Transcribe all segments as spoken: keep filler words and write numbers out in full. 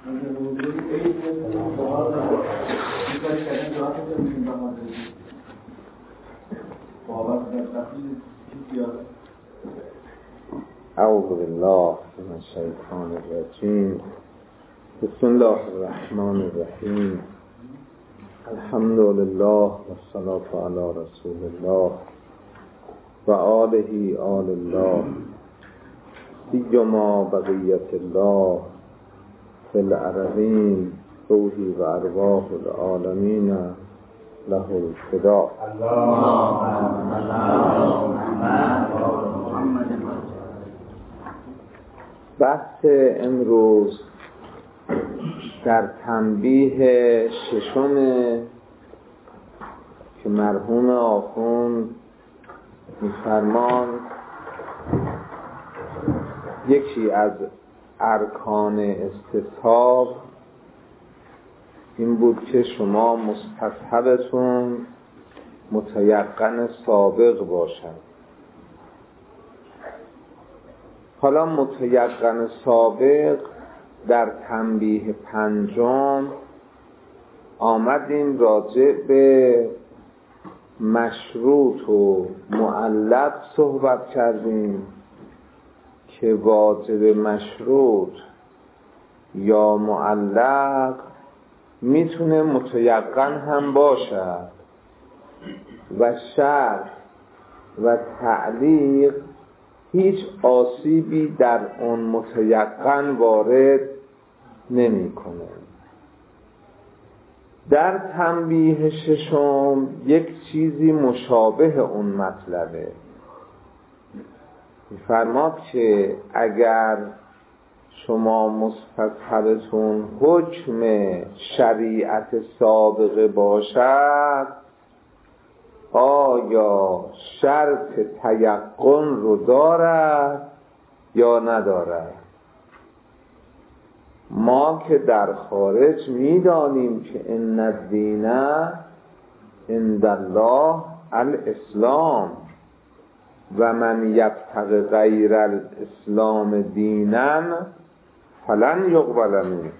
اعوذ بالله من الشیطان الرجیم. بسم الله الرحمن الرحیم. الحمد لله والصلاة علی رسول الله و آله آل الله سیما بقیت الله فی الارضین روحی و ارواح العالمین له الفداء. بحث امروز در تنبیه ششم که مرحوم آخوند می‌فرماند یکی از ارکان استصحاب این بود که شما مستصحبتون متیقن سابق باشد. حالا متیقن سابق در تنبیه پنجم آمدیم راجع به مشروط و معلق صحبت کردیم که واجب مشروط یا معلق میتونه متیقن هم باشد و شرط و تعلیق هیچ آسیبی در اون متیقن وارد نمی کنه. در تنبیه ششم یک چیزی مشابه اون مطلبه. می‌فرماد که اگر شما مستصحبتون حکم شریعت سابقه باشد آیا شرط تیقن رو دارد یا ندارد؟ ما که در خارج میدانیم که ان الدین عند الله الاسلام و من یبتغی غیر الاسلام دینا فلن یقبل منه.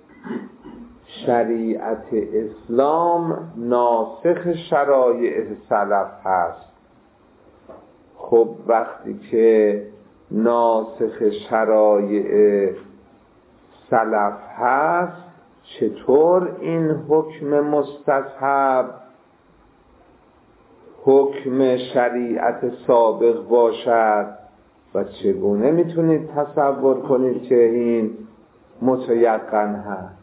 شریعت اسلام ناسخ شرایع سلف هست. خب وقتی که ناسخ شرایع سلف هست چطور این حکم مستصحب حکم شریعت سابق باشد و چگونه میتونید تصور کنید که این متیقن هست؟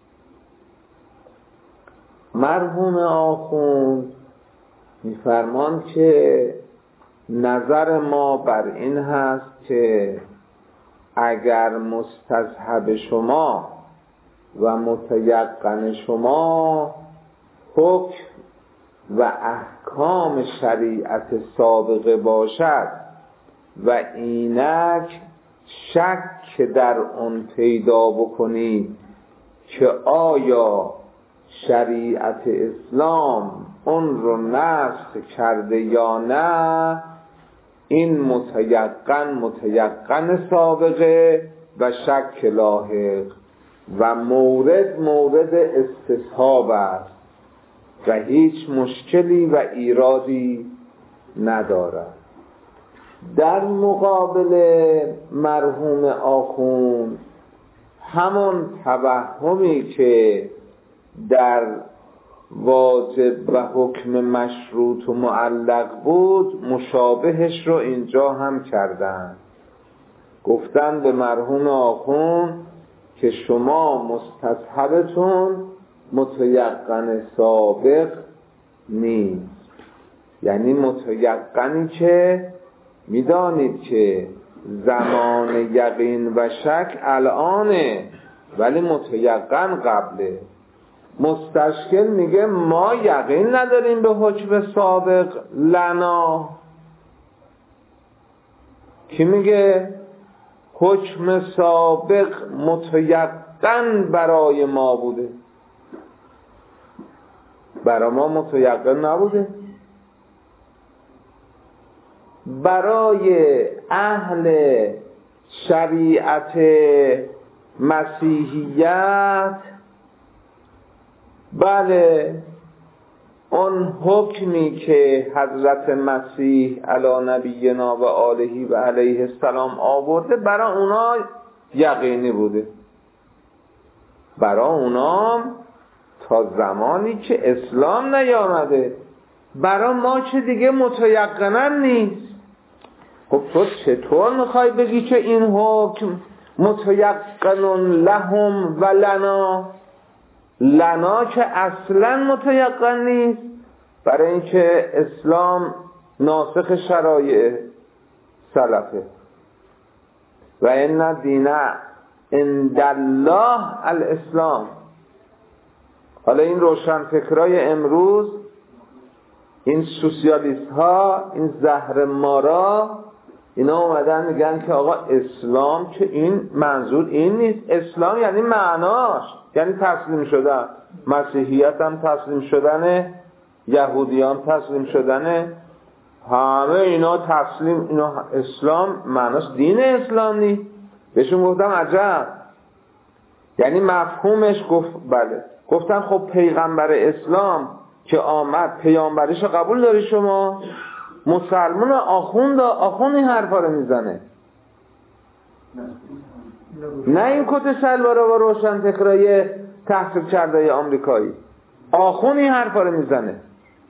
مرحوم آخوند میفرمان که نظر ما بر این هست که اگر مستصحب شما و متیقن شما حکم و احکام شریعت سابقه باشد و اینک شک در اون پیدا بکنید که آیا شریعت اسلام اون رو نسخ کرده یا نه، این متیقن متیقن سابقه و شک لاحق و مورد مورد استصحاب است و هیچ مشکلی و ایرادی ندارد. در مقابل مرحوم آخوند همون توهمی که در واجب و حکم مشروط و معلق بود مشابهش رو اینجا هم کردن. گفتن به مرحوم آخوند که شما مستصحبتون متیقن سابق نیست، یعنی متیقنی که میدانید که زمان یقین و شک الانه ولی متیقن قبله. مستشکل میگه ما یقین نداریم به حکم سابق لنا. کی میگه حکم سابق متیقن برای ما بوده؟ برای ما متیقن نبوده. برای اهل شریعت مسیحیت بله اون حکمی که حضرت مسیح علی نبینا و آله و علیه السلام آورده برای اونا یقینی بوده، برای اونا تا زمانی که اسلام نیامده، برای ما که دیگه متیقنا نیست. خب تو چطور میخوای بگی که این حکم متیقن لهم و لنا، لنا که اصلا متیقن نیست، برای اینکه اسلام ناسخ شرایع سلفه و ان دین عند الله الاسلام. حالا این روشنفکرای امروز، این سوسیالیست ها، این زهر مارا، اینا اومدن میگن که آقا اسلام که این منظور این نیست، اسلام یعنی معناش یعنی تسلیم شدن، مسیحیت هم تسلیم شدنه، یهودیان تسلیم شدنه، همه اینا تسلیم، اینا اسلام معناش دین اسلام نیست. بهشون گفتم عجب، یعنی مفهومش گفت بله. گفتن خب پیغمبر اسلام که آمد پیامبریشو قبول داری شما؟ مسلمان آخوند آخوند این حرفا رو میزنه، نه این کت شلوارا و روشن فکرای تحصیل کرده آمریکایی. آخوند این حرفا رو میزنه،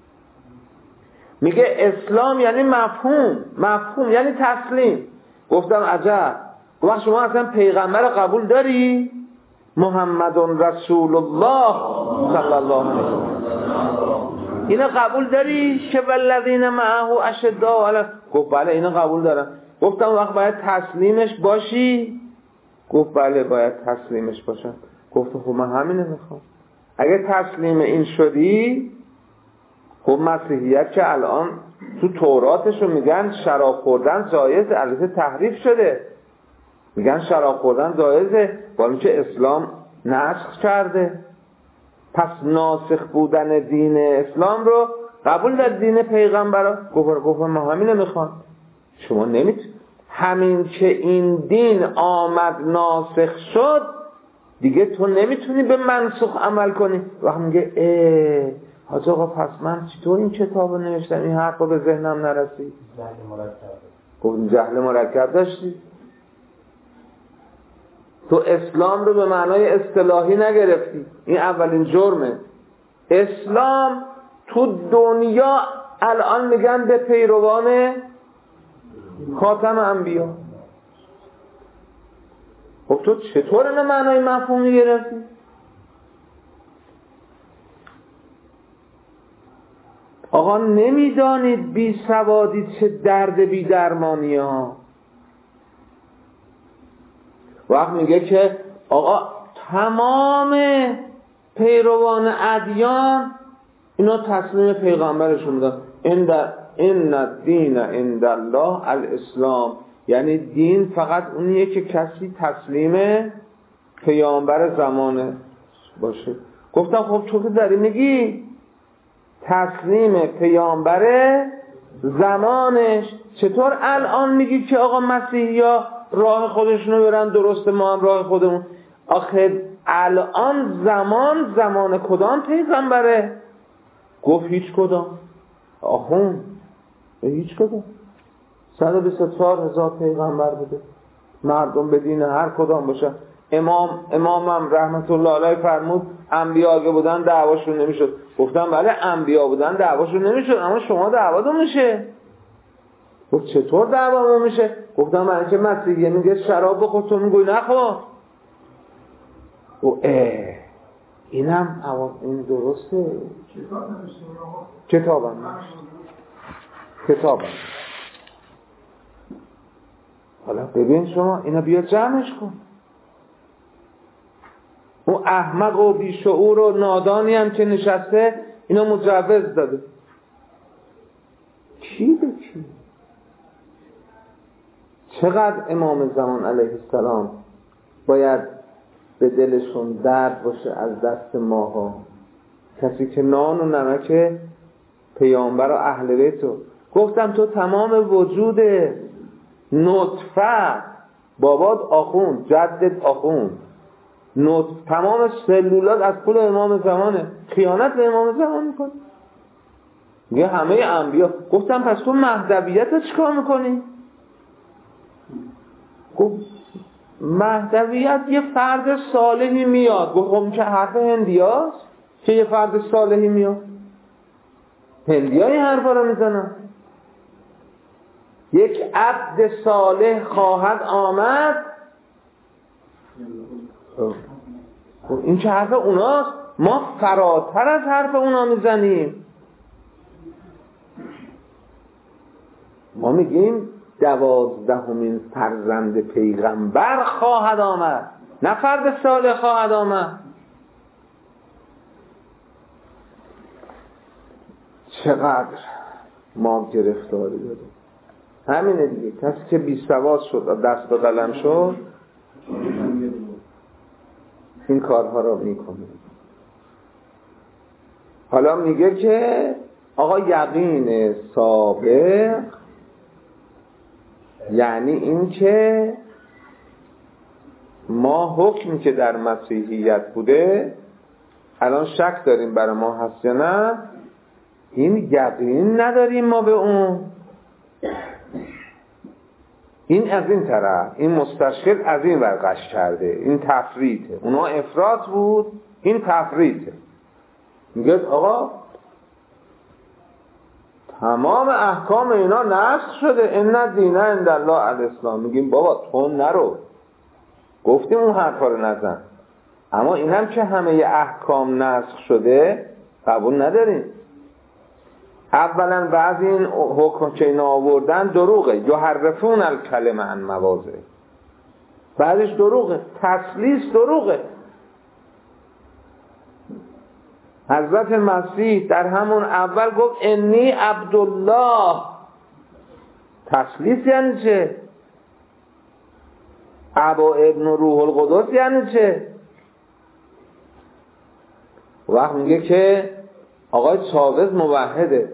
میگه اسلام یعنی مفهوم، مفهوم یعنی تسلیم. گفتم عجب، وقت شما اصلا پیغمبر قبول داری؟ محمد رسول الله صلی الله علیه و اینو قبول داری که والذین معه اشداء علی؟ گفت بله اینو قبول دارم. گفتم وقت باید تسلیمش باشی؟ گفت بله باید تسلیمش باشم. گفت خب من همینه میخوام. اگه تسلیم این شدی، خب مسیحیت که الان تو توراتشو میگن شراب خوردن جایز، البته تحریف شده، میگن شراب خوردن جایزه، با اینکه اسلام نسخ کرده. پس ناسخ بودن دین اسلام رو قبول در دین پیغمبر. گفت گفت ما همینه میخوان. شما نمیتونید، همین که این دین آمد ناسخ شد دیگه تو نمیتونی به منسوخ عمل کنی. وقت میگه اه حاج آقا پس من چطور این کتاب رو نوشتم، این حرف رو به ذهنم نرسید؟ جهل مرکب. گفت جهل مرکب داشتی؟ تو اسلام رو به معنای اصطلاحی نگرفتی. این اولین جرمه. اسلام تو دنیا الان میگن به پیروان خاتم انبیا. خب تو چطور اینو معنای مفهومی گرفتی؟ آقا نمیدانید بی سوادی چه درد بی درمانی ها. وقت میگه که آقا تمام پیروان ادیان اینا تسلیم پیغمبرشون بودن. این در این الدین عند الله الاسلام، یعنی دین فقط اونیه که کسی تسلیم پیامبر زمانه باشه. گفتم خب تو که داری میگی تسلیم پیامبر زمانش، چطور الان میگی که آقا مسیحی ها راه خودشونو برن درسته ما هم راه خودمون؟ آخه الان زمان زمان کدام پیغمبره؟ گفت هیچ کدام. آخون هیچ کدام. صد و بیست و چهار هزار پیغمبر بوده، مردم به دین هر کدام باشه. امام امامم رحمت الله علیه فرمود انبیا اگه بودن دعواشون نمیشد. گفتم بله انبیا بودن دعواشون نمیشد، اما شما دعواتون میشه. گفت چطور دعوامون میشه؟ گفتم من که مسیحیه میگه شراب بخور، تو میگوی نخور. و اه اینم اوا این درسته. کتابم کتابم حالا ببین شما اینا بیا جمعش کن. اون احمق و بیشعور و نادانی هم که نشسته اینا مجوز داده. کی به کی؟ چقدر امام زمان علیه السلام باید به دلشون درد باشه از دست ماها، کسی که نان و نمک پیامبر و اهل بیتو. گفتم تو تمام وجود نطفه، بابات آخوند، جدت آخوند، نوت تمام سلولات از پول امام زمانه، خیانت به امام زمان میکنه. میگه همه انبیا. گفتم پس تو مهدویت رو چیکار میکنی؟ گفت مهدویت یه فرد صالحی میاد. گفت خب چه حرف هندیاست که یه فرد صالحی میاد؟ هندیا این حرفا رو میزنن. یک عبد صالح خواهد آمد. خب این چه حرف اوناست؟ ما فراتر از حرف اونا میزنیم. ما میگیم دوازدهمین فرزند پیغمبر خواهد آمد، نه فرد صالح خواهد آمد. چقدر ما گرفتاری داریم. همینه دیگه. کسی که بی سواد شد، دست و قلم شد، این کارها رو میکنه. حالا میگه که آقا یقین سابق یعنی این که ما حکمی که در مسیحیت بوده الان شک داریم برای ما هست یا نه، این یقین نداریم ما به اون. این از این طرف، این مستشکل از این ورقش کرده، این تفریطه. اونا افراط بود، این تفریطه. میگه آقا تمام احکام اینا نسخ شده، ان الدین عند الله الاسلام. میگیم بابا تو نرو، گفتیم اون حرفا رو نزن. اما اینم که همه احکام نسخ شده قبول نداریم. اولا بعضی این حکم که اینا آوردن دروغه، یحرفون الکلمه عن مواضعه. بعدش دروغه، تسلیس دروغه. حضرت مسیح در همون اول گفت انی عبدالله. تسلیس یعنی چه؟ ابا ابن روح القدس یعنی چه؟ وقت میگه که آقای چاوز موحده،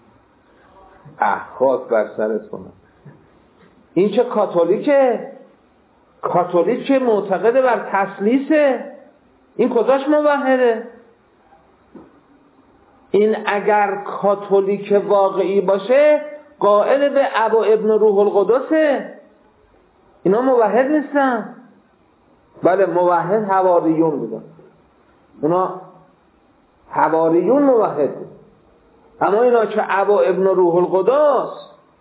احخاک بر سرت کنم. این چه کاتولیکه؟ کاتولیک که معتقد بر تسلیسه، این کجاش موحده؟ این اگر کاتولیک واقعی باشه قائل به ابا ابن روح القدسه. اینا موحد نیستن. بله موحد حواریون بودن، اونا حواریون موحد بود. اما اینا که ابا ابن روح القدس،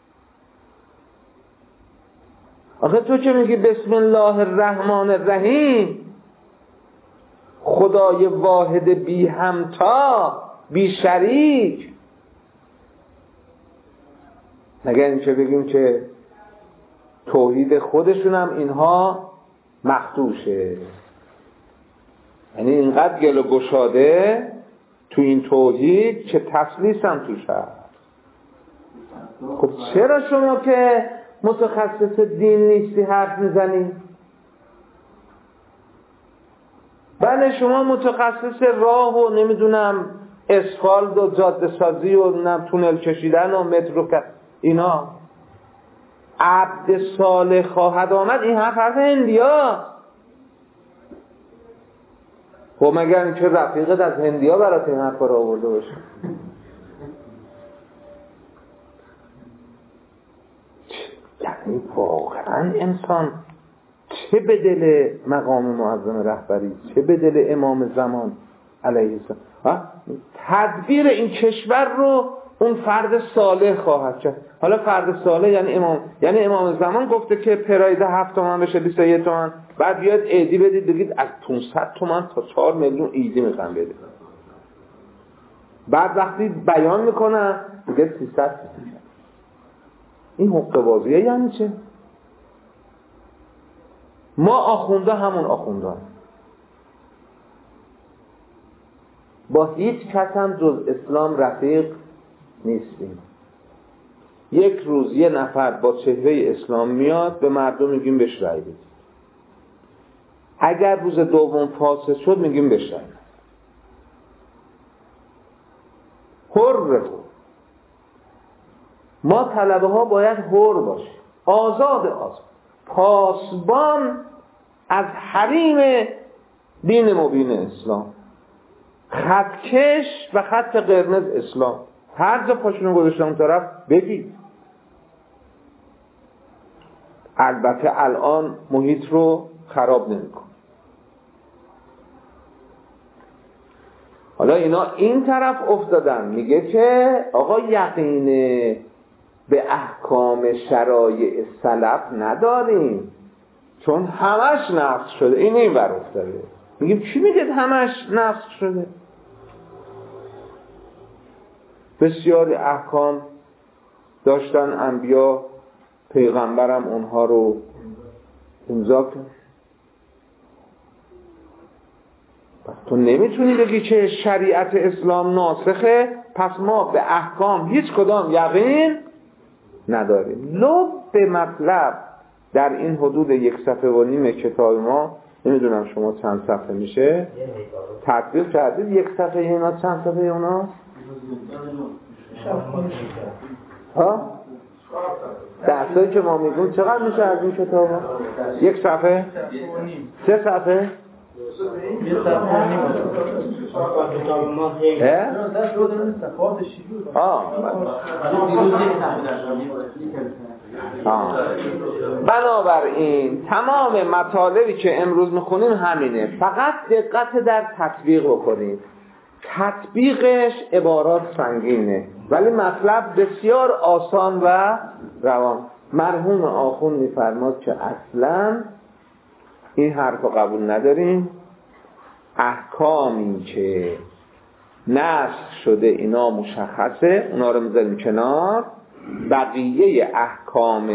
آخه تو که میگی بسم الله الرحمن الرحیم، خدای واحد بی همتا بی شریک، مگر این که بگیم که توحید خودشون هم اینها مخدوشه، یعنی اینقدر گل و گشاده تو این توحید که تسلیس هم توش هست. خب چرا شما که متخصص دین نیستی حرف میزنی؟ بله شما متخصص راه و نمیدونم اسفالت و جاده سازی و نمیدونم تونل کشیدن و مترو ک... اینا. عبد صالح خواهد آمد، این حرف حرف هندیا. خب مگر این که رفیقت از هندیا برات این حرف رو آورده باشه؟ یعنی واقعا انسان چه به دل مقام معظم رهبری، چه به دل امام زمان علیه السلام، تدبیر این کشور رو اون فرد صالح خواهد کرد. حالا فرد صالح یعنی امام، یعنی امام زمان گفته که پراید هفت تومن بشه بیست و یک تومن، بعد بیاد ایدی بدید بگید از پانصد تومن تا چهار میلیون ایدی میخوام بدید. بعد وقتی بیان میکنن میگه سیصد. این حقوق بازیه یعنی چه؟ ما آخونده همون آخونده هم. با هیچ کس هم جز اسلام رفیق نیستیم. یک روز یه نفر با چهره اسلام میاد به مردم میگیم بهش رای بدید. اگر روز دوم فاسد شد میگیم بهش رای بدید. حر ما طلبه ها باید حر باشیم، آزاد آزاد، پاسبان از حریم دین مبین اسلام، خطکش و خط قرمز اسلام. هر جا پاشونو گذاشتن اون طرف بگید. البته الان محیط رو خراب نمی‌کنه. حالا اینا این طرف افتادن، میگه که آقا یقین به احکام شرایع سلف نداریم چون همش نسخ شده. این این ور افتاده. میگیم چی میگه همش نسخ شده؟ بسیاری احکام داشتن انبیا، پیغمبرم اونها رو امضا کرد. تو نمیتونی بگی که شریعت اسلام ناسخه پس ما به احکام هیچ کدام یقین نداریم. لب به مطلب در این حدود یک صفحه و نیم کتاب ما، نمیدونم شما چند صفحه میشه تطبیق کردید؟ یک صفحه اینا چند صفحه اونا؟ ها؟ درسایی که ما میگون چقدر میشه از این کتاب ها؟ یک صفحه؟ سه صفحه؟ یه صفحه نیم کتاب ما هی آه بنابراین تمام مطالبی که امروز میخونیم همینه، فقط دقت در تطبیق بکنید. تطبیقش عبارات سنگینه ولی مطلب بسیار آسان و روان. مرحوم آخوند میفرماد که اصلا این حرف رو قبول نداریم، احکامی که نسخ شده اینا مشخصه، اونا رو میذاریم کنار، بقیه احکام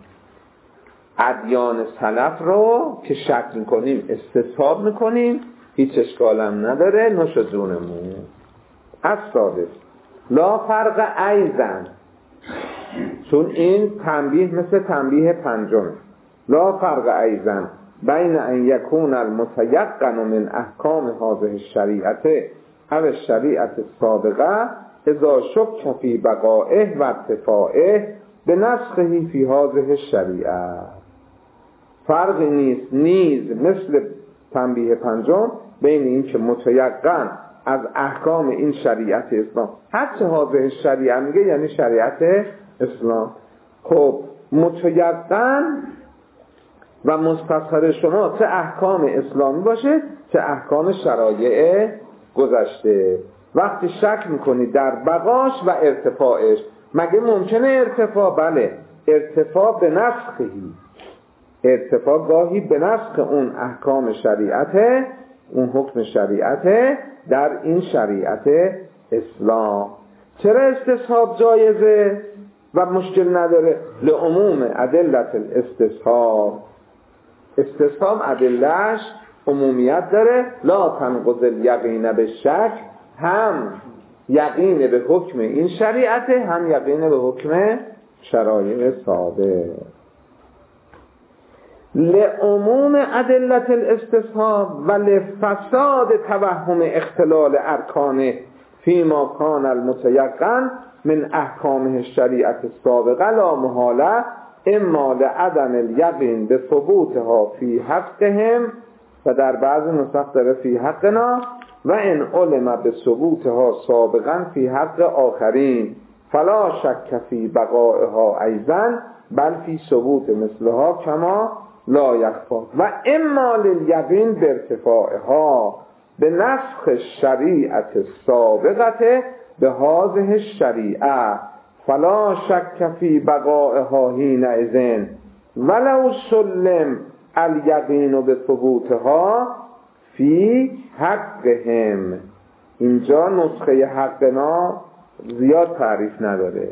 ادیان سلف رو که شک میکنیم استصحاب میکنیم، هیچ اشکالم نداره، نوش جونمون. از ثابت لا فرق ایزن، چون این تنبیه مثل تنبیه پنجم، لا فرق ایزن بین ان یکون المتیقن من احکام هذه الشریعت او الشریعت السابقه اذا شک فی بقائه و ارتفاعه به نسخه فی هذه الشریعه. فرق نیست نیز مثل تنبیه پنجم بین این که متیقن از احکام این شریعت اسلام، هرچه هذه الشریعه میگه یعنی شریعت اسلام. خب متیقن و مستصحر شما چه احکام اسلامی باشه چه احکام شرایع گذشته. وقتی شک میکنید در بقاش و ارتفاعش، مگه ممکنه ارتفاع؟ بله، ارتفاع به نسخهی، ارتفاع گاهی به نسخ اون احکام شریعت، اون حکم شریعت در این شریعت اسلام. چرا استصحاب جایزه و مشکل نداره؟ لعموم ادلت الاستصحاب، استصحاب ادلهش عمومیت داره. لا تنقض الیقین به شک، هم یقین به حکم این شریعت هم یقین به حکم شرایع سابق. لعموم ادلت الاستصحاب و لفساد توهم اختلال ارکانه فیما کان المتیقن من احکامه الشریعت السابقه لا محاله اما لعدم الیقین به ثبوتها فی حقهم و در بعض نسخ داره فی حقنا و ان علم به ثبوتها سابقا فی حق آخرین فلا شک فی بقائها ایضا بل فی ثبوت مثلها کما لا یخفا و اما للیقین به ارتفاعها به نسخ الشریعت السابقه به هذه الشریعه فلا شک فی بقائها حینئذ ولو سلم الیقین به ثبوتها فی حقهم. اینجا نسخه حقنا زیاد تعریف نداره.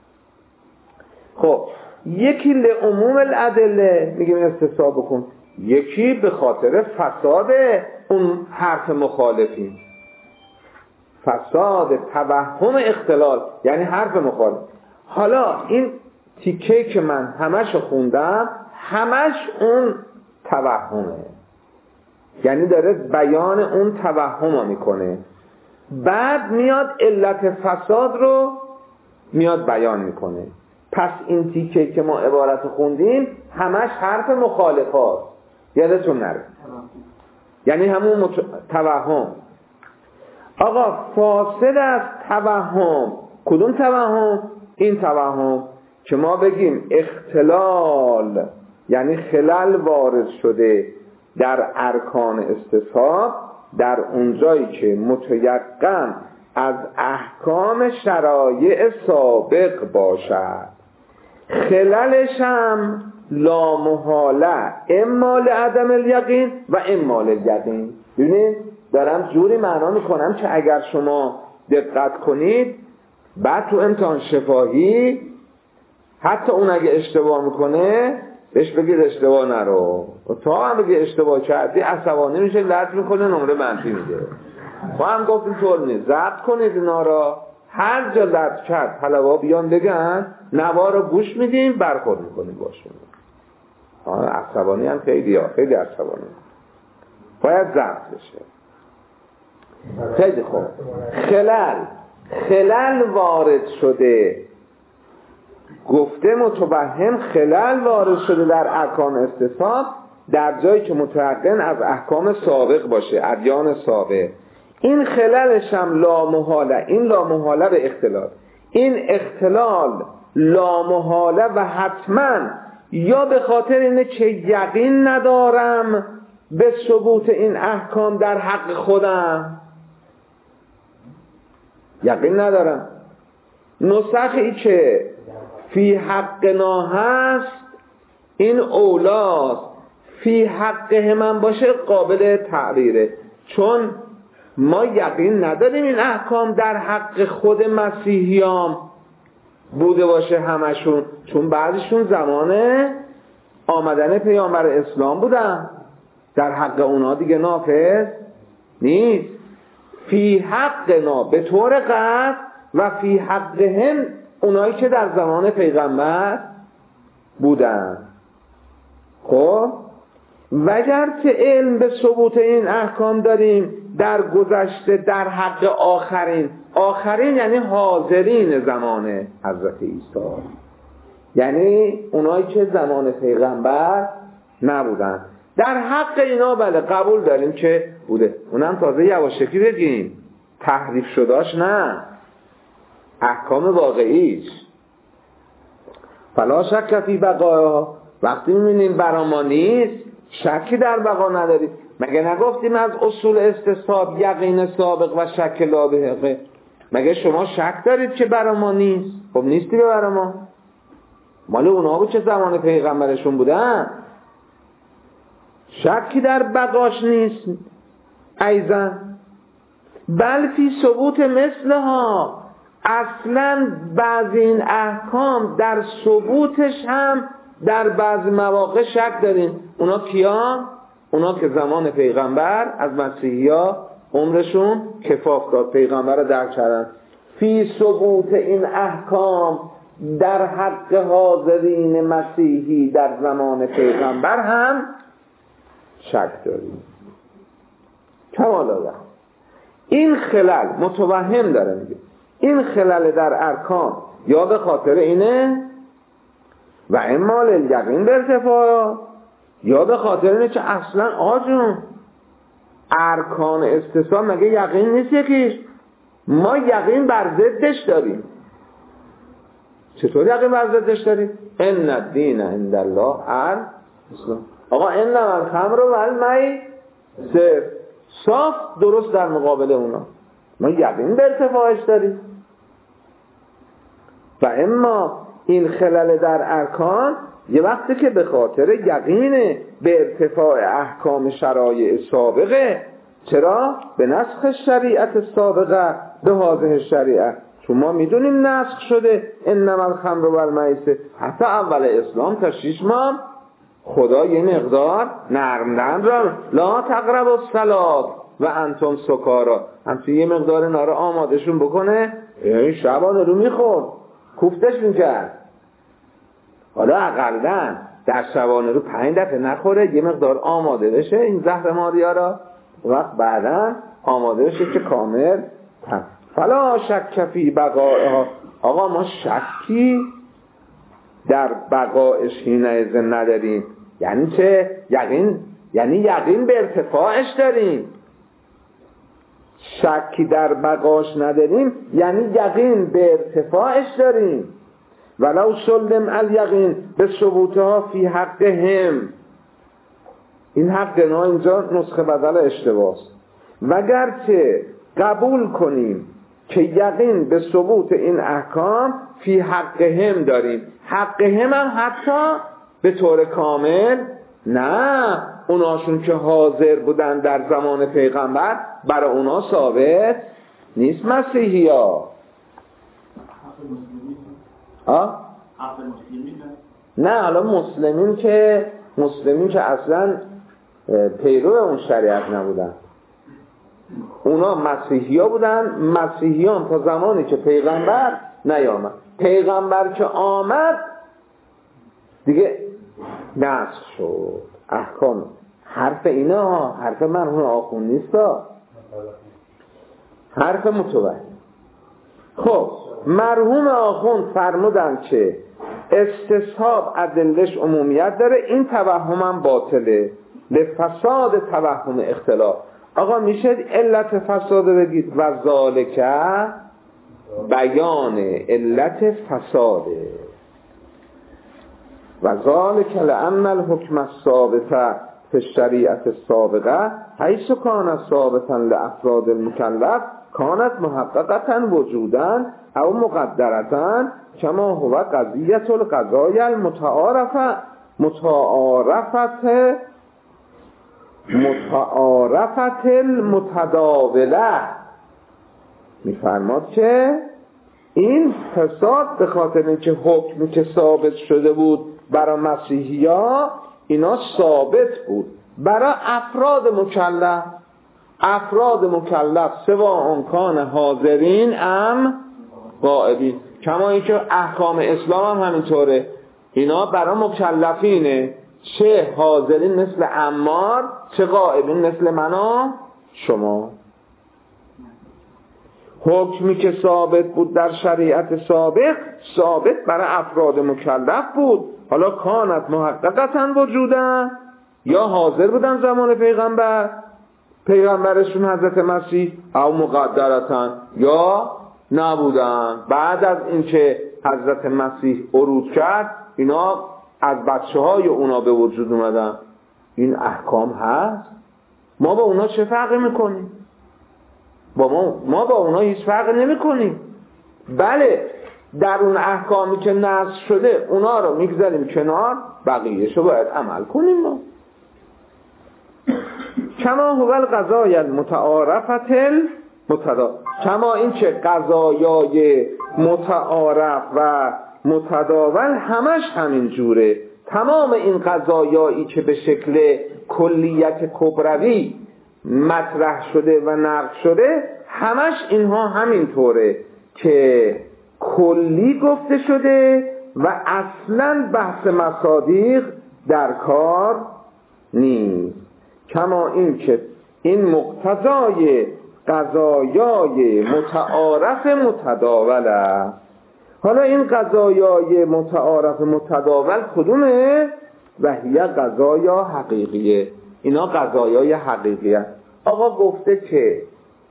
خب یکی لعموم الادله میگیم استصحاب بکن، یکی به خاطر فساد اون حرف مخالفین، فساد توهم اختلال یعنی حرف مخالف. حالا این تیکه که من همش خوندم همش اون توهمه، یعنی داره بیان اون توهم میکنه، بعد میاد علت فساد رو میاد بیان میکنه. پس این تیکه که ما عبارت خوندیم همش حرف مخالفات، یادتون نره. یعنی همون مت... توهم. آقا فاسد از توهم، کدوم توهم؟ این توهم که ما بگیم اختلال یعنی خلل وارد شده در ارکان استصحاب در اونجایی که متیقن از احکام شرایع سابق باشد. خللش هم لامحاله اما لعدم الیقین و اما لیقین. ببینید دارم جوری معنا میکنم که اگر شما دقت کنید بعد تو امتحان شفاهی حتی اون اگه اشتباه میکنه بهش بگید اشتباه نرو، تا هم بگید اشتباه کردی عصبانی میشه، لط میکنه، نمره منفی میده. ما هم گفتیم طور نیست، ضبط کنید اینا را، هر جا لط کرد طلبا بیان بگن نوا رو گوش میدیم برخورد میکنیم باشون. عصبانی هم خیلی ها خیلی عصبانی باید ضبط بشه. خیلی خوب. خلل خلل وارد شده، گفته متوهم خلل وارد شده در ارکان استصحاب در جایی که متيقن از احکام سابق باشه، ادیان سابق. این خللش هم لامحاله، این لامحاله به اختلال، این اختلال لامحاله و حتما یا به خاطر اینه که یقین ندارم به ثبوت این احکام در حق خودم، یقین ندارم، نسخی که فی حقنا هست این اولاست، فی حق من باشه قابل تعبیره، چون ما یقین نداریم این احکام در حق خود مسیحیان بوده باشه همشون، چون بعضیشون زمان آمدن پیامبر اسلام بودن، در حق اونا دیگه نافذ نیست. فی حقنا به طور قطع و فی حقهم اونایی که در زمان پیغمبر بودن. خب وگر که علم به ثبوت این احکام داریم در گذشته در حق آخرین، آخرین یعنی حاضرین زمان حضرت عیسی، یعنی اونایی که زمان پیغمبر نبودن، در حق اینا بله قبول داریم که بوده. اونم تازه یواشکی بگیم تحریف شداش نه، احکام واقعیش. فلا شک فی بقاها، وقتی میبینیم برا ما نیست شکی در بقا نداریم. مگه نگفتیم از اصول استصحاب یقین سابق و شک لابهقه؟ مگه شما شک دارید که برا ما نیست؟ خب نیستی به برا ما، مال اونها بود که زمان پیغمبرشون بودن، شکی در بقاش نیست. ایزن بل فی ثبوت مثلها، اصلا بعضی این احکام در ثبوتش هم در بعض مواقع شک داریم. اونا کیا؟ اونا که زمان پیغمبر از مسیحیا عمرشون کفاف داد، پیغمبر رو درک کردن. فی ثبوت این احکام در حق حاضرین مسیحی در زمان پیغمبر هم شک داریم. کمال آدم این خلل متوهم داره میگه، این خلل در ارکان یا به خاطر اینه و اما لیقین به ارتفاع، یا به خاطر اینه که اصلا آجون ارکان استصحاب مگه یقین نیست یکیش؟ ما یقین بر ضدش داریم. چطور یقین بر ضدش داریم؟ ان الدین عند الله الاسلام. آقا انما الخمر والمیسر صاف درست در مقابل اونا ما یقین به ارتفاعش داریم. و اما این خلل در ارکان یه وقتی که به خاطر یقین به ارتفاع احکام شرایع سابقه. چرا؟ به نسخ شریعت سابقه به هذه شریعت، چون ما میدونیم نسخ شده انما الخمر والمیسر. حتی اول اسلام تا شش ماه خدا یه مقدار نرمدن را لا تقربوا الصلاة و انتم سکارا، همچنین یه مقدار نارا آمادشون بکنه. این شبان رو میخورد کوفتش میکرد، حالا اقلن در شبانه رو پنج دفعه نخوره، یه مقدار آماده بشه این زهر ماریا را، وقت بعدا آماده بشه که کامل تن. فلا شک فی بقائها، آقا ما شکی در بقایش حینئذ نداریم. یعنی چه؟ یقین یعنی یقین به ارتفاعش داریم، شکی در بقاش نداریم یعنی یقین به ارتفاعش داریم. ولو سلم الیقین به ثبوتها فی حقهم، این حق نه اینجا نسخه بدل اشتباهست. وگرچه قبول کنیم که یقین به ثبوت این احکام فی حقهم داریم، حقهم هم حتی به طور کامل نه، اوناشون که حاضر بودن در زمان پیغمبر برای اونا ثابت نیست. مسیحی ها آه؟ نه، حالا مسلمین که مسلمین که اصلا پیرو اون شریعت نبودن، اونا مسیحی ها بودن. مسیحیان تا زمانی که پیغمبر نیامد، پیغمبر که آمد دیگه نسخ شد احکام. حرف اینا حرف مرحوم آخوند نیست، حرف متوحد. خب مرحوم آخوند فرمودن که استصحاب ادلش عمومیت داره، این توهم هم باطله لفساد توهم اختلاف. آقا میشه علت فساد بگید و ذالک بیان علت فساده و ذالک لأن الحکم الثابت فی الشریعت السابقه حیث کان ثابتا لافراد المکلف کانت محققتا وجودا او مقدرتا کما هو قضیت القضای المتعارفه متعارفت متعارفت المتداوله. میفرماد که این فساد به خاطر اینکه حکمی که ثابت شده بود برای مسیحی ها اینا ثابت بود برای افراد مکلف. افراد مکلف سوا آنکان حاضرین ام غائبین، کما اینکه احکام اسلام هم همینطوره، اینا برای مکلفینه، چه حاضرین مثل عمار چه غائبین مثل من و شما. حکمی که ثابت بود در شریعت سابق ثابت برای افراد مکلف بود، حالا کانت محققتا وجودن، یا حاضر بودن زمان پیغمبر پیغمبرشون حضرت مسیح، او مقدرتا یا نبودن. بعد از اینکه حضرت مسیح عروج کرد اینا از بچه های اونا به وجود اومدن. این احکام هست، ما با اونا چه فرقی میکنیم؟ با ما, ما با اونا هیچ فرقی نمی کنیم. بله در اون احکامی که نسخ شده اونا رو میگذاریم کنار، بقیه‌شو باید عمل کنیم. ما کما هو القضای المتعارفت المتدا، کما این که قضایای متعارف و متداول همش همین جوره. تمام این قضایایی که به شکل کلیت کبروی مطرح شده و نقل شده همش اینها همین طوره که کلی گفته شده و اصلا بحث مصادیق در کار نیست. کما این که این مقتضای قضایای متعارف متداول است. حالا این قضایای متعارف متداول کدومه؟ و هی قضایا حقیقیه، اینا قضایای حقیقیه. آقا گفته که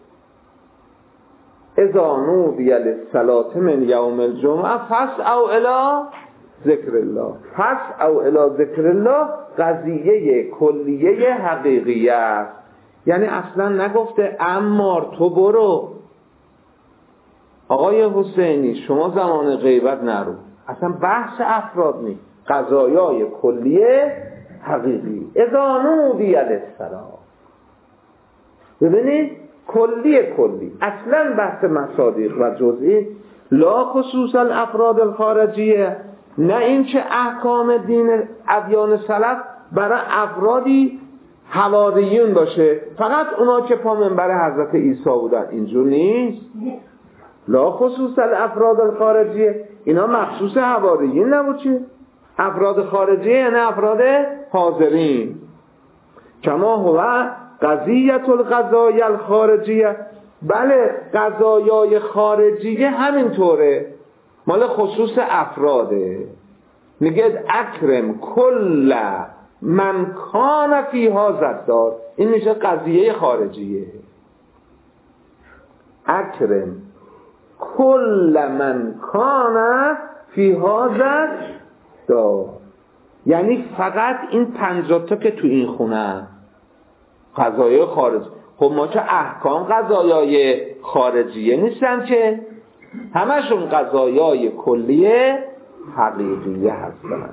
اذا نودی للصلاة من یوم الجمعه فاسعوا الی ذکر الله. فاسعوا الی ذکر الله قضیه کلیه حقیقیه است. یعنی اصلا نگفته عمار تو برو، آقای حسینی شما زمان غیبت نرو، اصلا بحث افراد نیست، قضایای کلیه حقیقی. اذا نودی للصلاة، ببینید کلی کلی، اصلا بحث مصادیق و جزئی، لا خصوص الافراد الخارجیه، نه این که احکام دین ادیان سلف برای افرادی حواریون باشه، فقط اونا که پا منبر حضرت عیسی بودن، اینجور نیست. لا خصوص الافراد الخارجیه، اینا مخصوص حواریون نبود. چه افراد خارجیه؟ یعنی افراد حاضرین. کما هو قضیت القضای الخارجیه، بله قضایای خارجیه همینطوره، مال خصوص افراده. میگه اکرم کل من کان فیها زدار، این میشه قضیه خارجیه. اکرم کل من کان فیها زدار، یعنی فقط این پنجاه تا که تو این خونه قضایای خارجی. خب ما چه احکام قضایای خارجیه نیستن که، همشون قضایای کلیه حقیقیه هستن.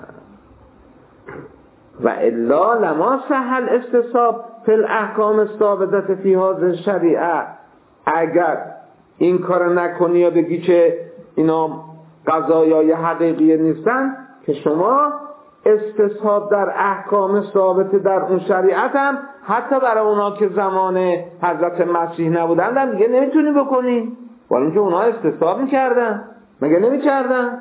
و الا لما سهل استصحاب فی الاحکام الثابته فی هذه الشریعه، اگر این کار نکنی یا بگی که اینا قضایای حقیقیه نیستن، که شما استصحاب در احکام ثابت در اون شریعت هم حتی برای اونا که زمان حضرت مسیح نبودن هم دیگه نمیتونی بکنی، ولی اینکه اونا استصحاب میکردن، مگه نمیکردن؟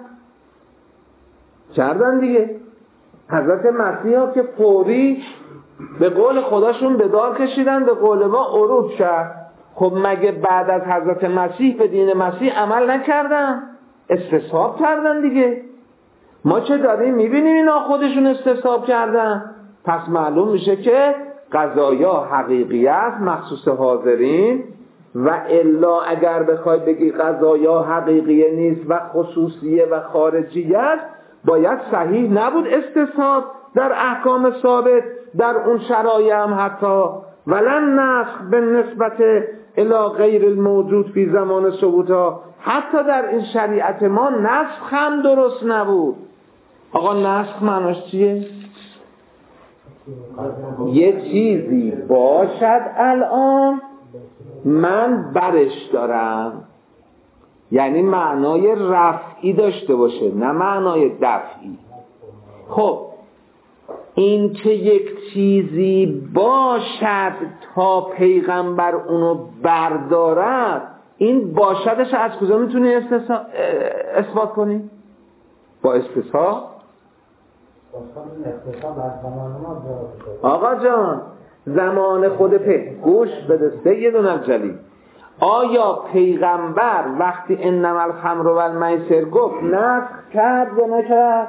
کردن دیگه. حضرت مسیح ها که فوری به قول خداشون به دار کشیدن، به قول ما عروج کرد. خب مگه بعد از حضرت مسیح به دین مسیح عمل نکردن؟ استصحاب کردن دیگه. ما چه داریم میبینیم اینا خودشون استصحاب کردن؟ پس معلوم میشه که قضایا حقیقی است مخصوص حاضرین، و الا اگر بخوای بگی قضایا حقیقیه نیست و خصوصیه و خارجیه است، باید صحیح نبود استصحاب در احکام ثابت در اون شرایع هم حتی ولن نسخ به نسبت الی غیر الموجود فی زمان ثبوتها، حتی در این شریعت ما نسخ هم درست نبود. آقا نسخ معناش چیه؟ یه چیزی باشد الان من برش دارم، یعنی معنای رفعی داشته باشه نه معنای دفعی. خب این که یک چیزی باشد تا پیغمبر اونو بردارد، این باشدش از کجا میتونی اثبات کنی؟ با استصحاب؟ آقا جان زمان خود پی گوش بده سیدنا جلی، آیا پیغمبر وقتی انما الخمر و المیسر گفت نسخ کرد یا نکرد؟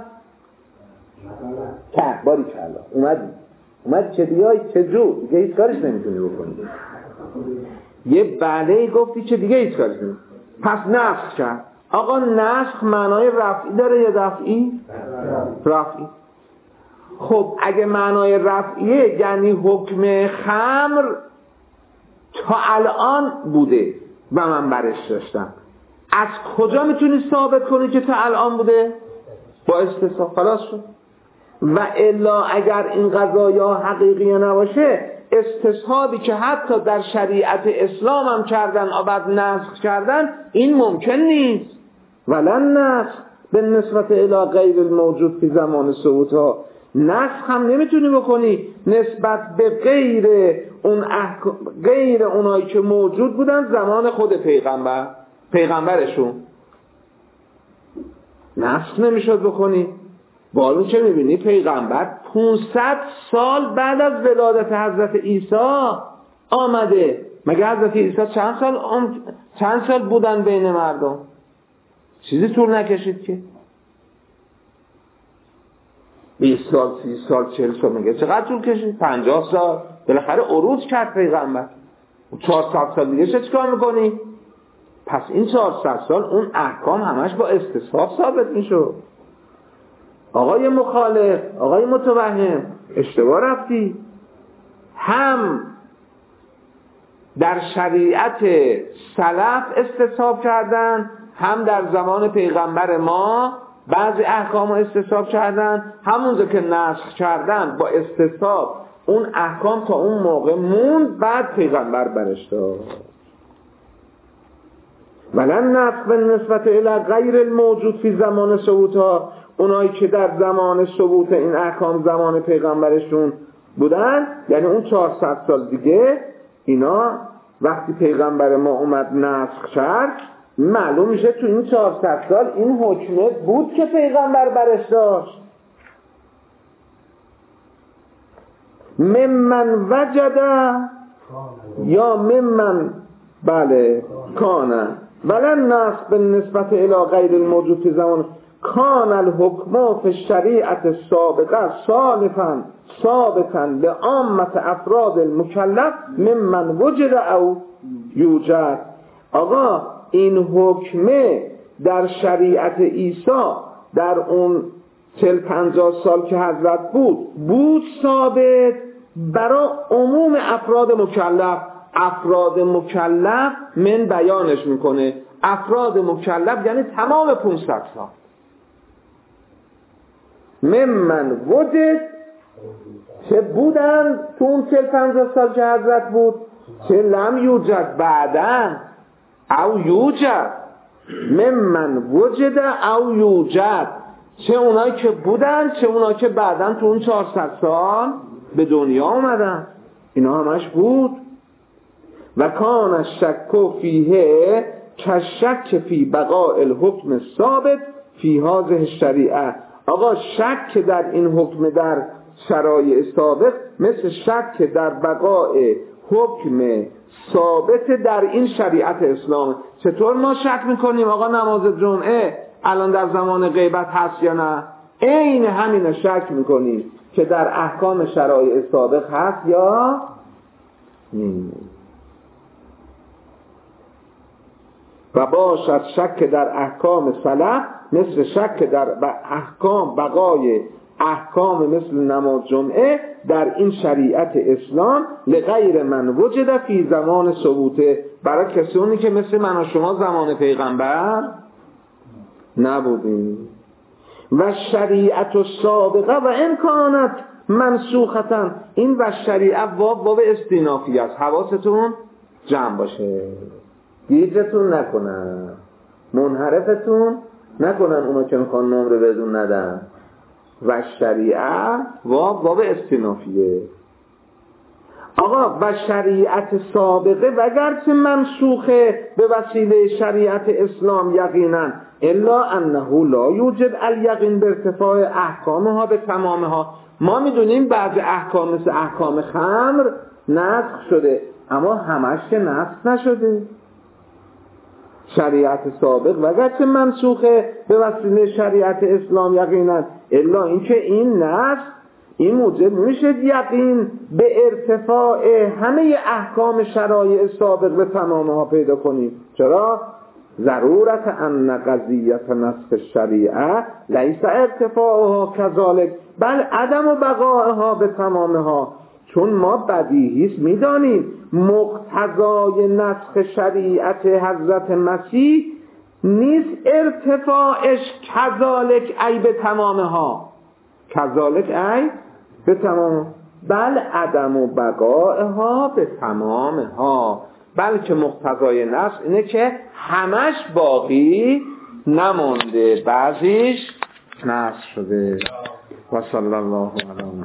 کرد. باری کلا اومد اومد چه دیگه چه جو دیگه هیچ کارش نمیتونی بکنی. یه بله گفتی چه دیگه هیچ کارش نمیتونی، پس نسخ کرد. آقا نسخ معنای رفعی داره یا دفعی؟ رفعی. خب اگه معنای رفعیه یعنی حکم خمر تا الان بوده و من برش داشتم، از کجا میتونی ثابت کنی که تا الان بوده؟ با استصحاب. خلاص شد. و الا اگر این قضایا حقیقی نباشه، استصحابی که حتی در شریعت اسلام هم کردن و بعد نسخ کردن، این ممکن نیست. ولن نسخ به نسبت الی غیر الموجود فی زمان ثبوتها، نسخ هم نمیتونی بکنی نسبت به غیر اون احک... غیر اونایی که موجود بودن زمان خود پیغمبر پیغمبرشون نسخ نمیشد بکنی. بالون چه میبینی؟ پیغمبر پانصد سال بعد از ولادت حضرت عیسی آمده. مگه حضرت عیسی چند سال آم... چند سال بودن بین مردم؟ چیزی طول نکشید که بیست سال، سی سال، چهل سال. میگه چقدر طول کشید؟ پنجاه سال. بالاخره عروج کرد پیغمبر. چهارصد سال دیگه چه چیکار میکنی؟ پس این چهارصد سال اون احکام همش با استصحاب ثابت میشد. آقای مخالف، آقای متوهم، اشتباه رفتی. هم در شریعت سلف استصحاب کردن، هم در زمان پیغمبر ما بعضی احکام استصحاب کردن. همونجا که نسخ کردن با استصحاب اون احکام تا اون موقع موند، بعد پیغمبر برش داد. ولن نسخ به نسبت الی غیر الموجود فی زمان ثبوتها، اونایی که در زمان ثبوت این احکام زمان پیغمبرشون بودن، یعنی اون چهارصد سال دیگه، اینا وقتی پیغمبر ما اومد نسخ کرد، معلوم میشه تو این چهارصد سال این حکمه بود که پیغمبر برش داشت. ممن وجد یا ممن بله کانه ولن نسخ به نسبت الی غیر الموجود فی زمان کان الحکم فی الشریعت سابقه صالفا ثابتا لعامة افراد المکلف ممن وجد او یوجد. آقا این حکمه در شریعت عیسی در اون چل پنجاه سال که حضرت بود بود ثابت برای عموم افراد مکلف. افراد مکلف من بیانش میکنه، افراد مکلف یعنی تمام پانصد سال. ممن وجد چه بودن تو اون چل پنجاه سال که حضرت بود، چه لم یوجد بعدن او یوجد. ممن وجد او یوجد، چه اونایی که بودن چه اونایی که بعدن تو اون چهارصد سال به دنیا اومدن، اینا همش بود. و کان الشک فیه کشک فی بقاء الحکم ثابت فی هذه الشریعه. آقا شک در این حکم در شرایع سابق مثل شک در بقاء حکم ثابت در این شریعت اسلام. چطور ما شک میکنیم آقا نماز جمعه الان در زمان غیبت هست یا نه؟ عین همین شک میکنیم که در احکام شرایع سابق هست یا نه. و باشد شک در احکام سلف مثل شک در احکام بقای احکام مثل نماز جمعه در این شریعت اسلام لغیر من وجد فی زمان ثبوته، برای کسانی که مثل من و شما زمان پیغمبر نبودیم. و شریعت السابقه و امکانت منسوختن، این و شریعت واب واب استینافی است، حواستون جمع باشه، گیجتون نکنن، منحرفتون نکنن اونا که میخوان نمره بدون ندن. و شریعت واب واب استینافیه. آقا و شریعت سابقه وگرچه منسوخه به وسیله شریعت اسلام یقینا، الا انه لا یوجد الیقین به ارتفاع احکامها به تمامها. ما میدونیم بعض احکام مثل احکام خمر نسخ شده، اما همش که نسخ نشده. شریعت سابق وگرچه منسوخه به وسیله شریعت اسلام یقینا، الا اینکه این نسخ این موجب میشه یقین به ارتفاع همه احکام شرایع سابق به تمامها پیدا کنیم. چرا؟ ضرورت ان قضیت نسخ شریعه لیس ارتفاعها کذالک بل عدم بقائها به تمامها. چون ما بدیهیست میدانیم مقتضای نسخ شریعت حضرت مسیح نیست ارتفاعش کذالک ای به تمامها، کذالک ای به تمام، بل عدم و بقائها به تمامها، بلکه مقتضای نسخ اینه که همش باقی نمونده، بعضیش نسخ شده. و صلی الله علیه